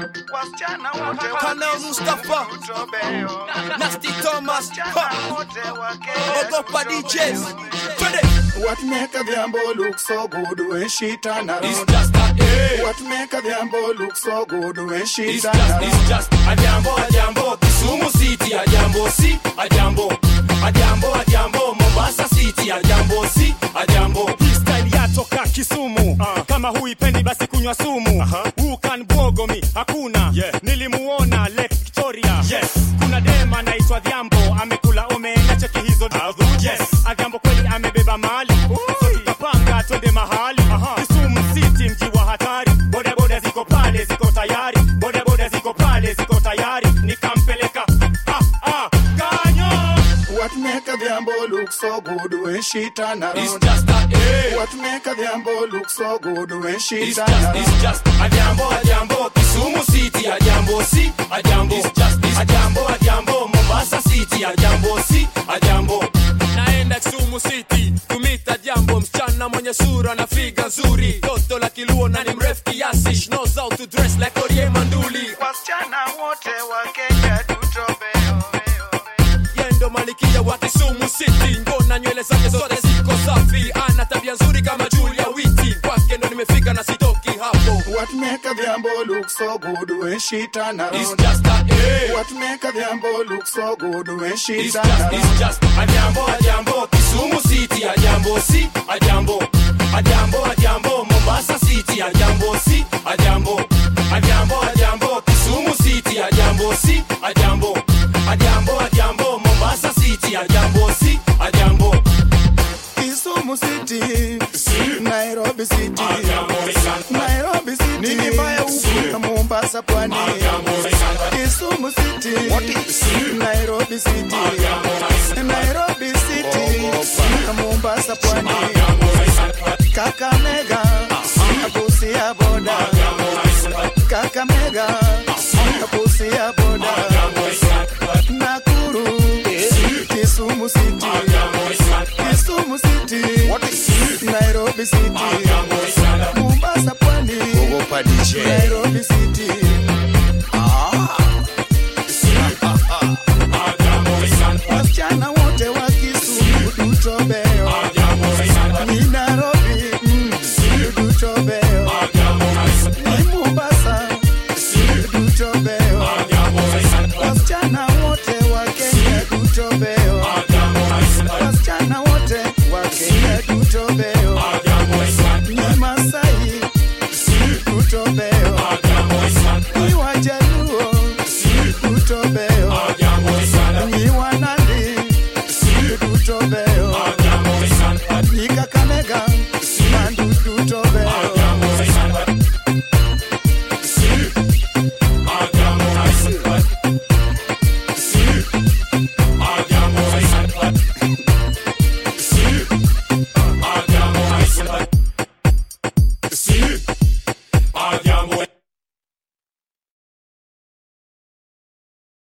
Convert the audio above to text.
Colonel Mustafa, Nasty Thomas, Ogopa DJs. What make a Diambo look so good when she turn around? It's just a What make a Diambo look so good when she turn around? It's just a Diambo, Kisumu City, a Diambo, see, a Diambo, Mombasa City, a Diambo, see, a Diambo. Style yatoka Kisumu, kama huipendi basi kunywa sumu. Who can bogo me? Hakuna. Nilimuona Lake Victoria. Kuna dema naitwa Diambo, amekula omena cheki hizo Diambo kweli amebeba mali. So tutapanga twende mahali. Kisumu City mji wa hatari. Boda boda ziko pale ziko tayari. Boda boda ziko pale ziko tayari. Nikampeleka Kanyo. What make a Diambo look so good when she turn around? It's just a What make a Diambo look so good when she turn around? It's just a Diambo, Kisumu City, a Diambo, see, a Diambo. It's just a Diambo, Mombasa City, a Diambo, see, a Diambo. Naenda Kisumu City, kumita Diambo, msichana mwenye sura na figa nzuri. Toto la kiluo na ni mrefu kiasi. She knows how to dress like Orie Manduli. Wasichana wote wa Kenya tutobe. Yendo malikia wa Kisumu City. Ngona nywele zake zote ziko safi. Ana tabia nzuri kama Julia Witi. Kwake ndo nimefika na sitoki hapo. What make a Diambo look so good when she turn around? It's just a What make a Diambo look so good when she turn around? around? It's just a Diambo, Kisumu City, a Diambo, see, a Diambo. A Diambo, Mombasa City, a Diambo, see, a Diambo. A Diambo, Kisumu City, a Diambo, see, a Diambo. A Diambo, Mombasa City, a Diambo, see, a Diambo. Kisumu City, Nairobi City, Nairobi City, nini mbaya huku Mombasa pwani. Kisumu City, Nairobi City, Nairobi City, Mombasa pwani. Kakamega, Busia boda. Kakamega, Busia boda. Nakuru, Kisumu City, Kisumu City, Nairobi City, Mombasa pwani, Nairobi City.